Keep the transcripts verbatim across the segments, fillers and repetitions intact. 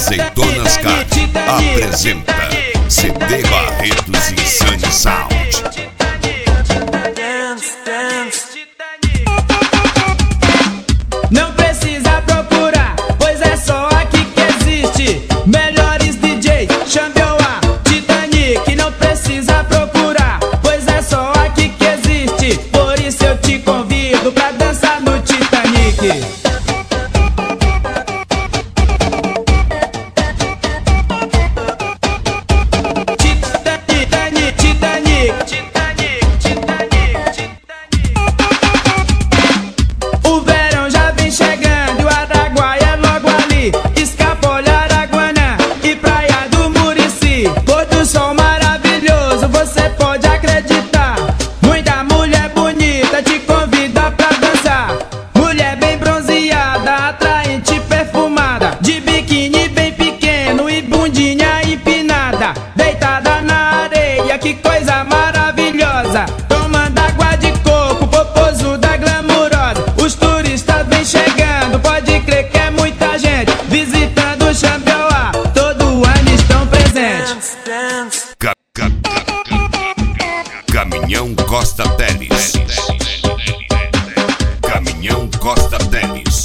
Azeitonas Car apresenta C D Barretos Insane Sound. Não precisa procurar, pois é só aqui que existe melhores D Js, chame a Titanic. Não precisa procurar, pois é só aqui que existe. Por isso eu te convido pra dançar no Titanic. Deitada na areia, que coisa maravilhosa. Tomando água de coco, popozuda glamurosa. Os turistas vêm chegando, pode crer que é muita gente visitando o Xambioá, todo ano estão presentes. Ca ca Caminhão Costa Teles. Caminhão Costa Teles.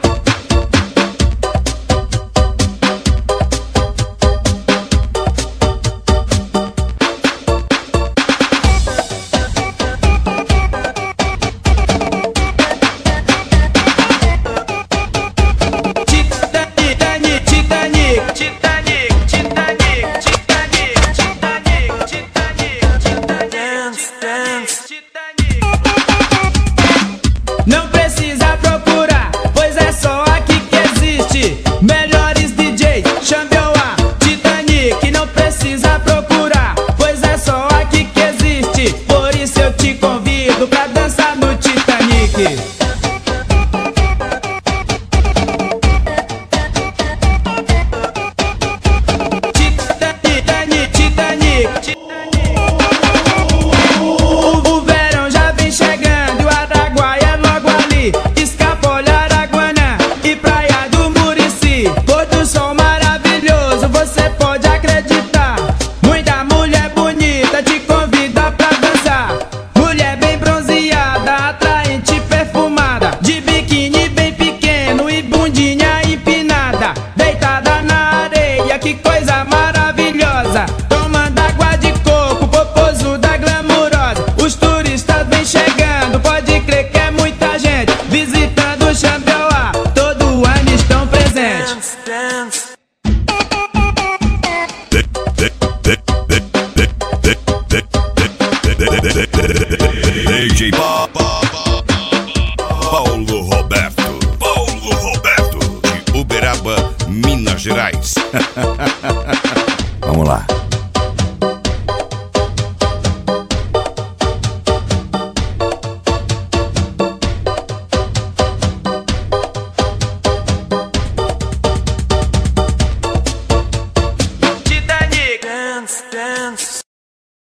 Não precisa procurar, pois é só aqui que existe melhores D Js, chame a Titanic. Não precisa procurar, pois é só aqui que existe. Por isso eu te convido pra dançar no Titanic. Titanic, Titanic. O verão já vem chegando e o Araguaia é logo ali. Escapola, Araguanã e Praia do Murici. Pôr do sol maravilhoso, você pode acreditar. Muita mulher bonita te convida pra dançar. Mulher bem bronzeada, atraente, perfumada, de biquíni bem pequeno e bundinha empinada. Deitada na areia, que coisa maravilhosa. Tomando água de coco, popozuda glamurosa. Os turistas vêm chegando, pode crer que é muita gente visitando o Xambioá, todo ano estão presentes. D J Paulo Roberto. Paulo Roberto de Uberaba, Minas Gerais.